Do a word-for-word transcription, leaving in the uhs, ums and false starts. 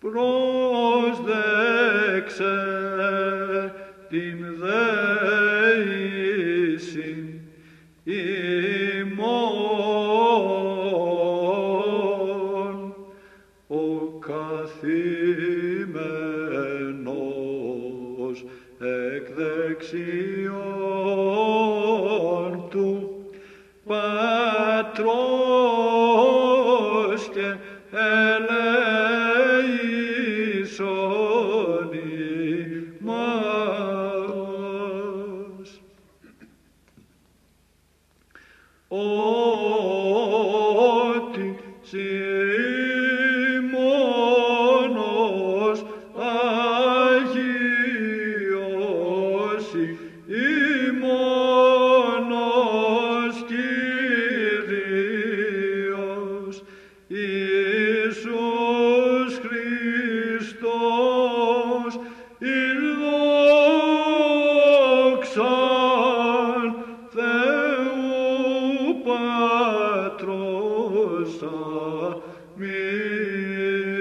πρόσδεξε την δέησιν ημών, ο καθημένος εκ δεξιών του Πατρός και ελέησον ημάς. Ότι σοι μόνος Άγιος, ημώνος Κύριος, Ιησούς Χριστός, εις δόξαν Θεού Πατρός αμήν.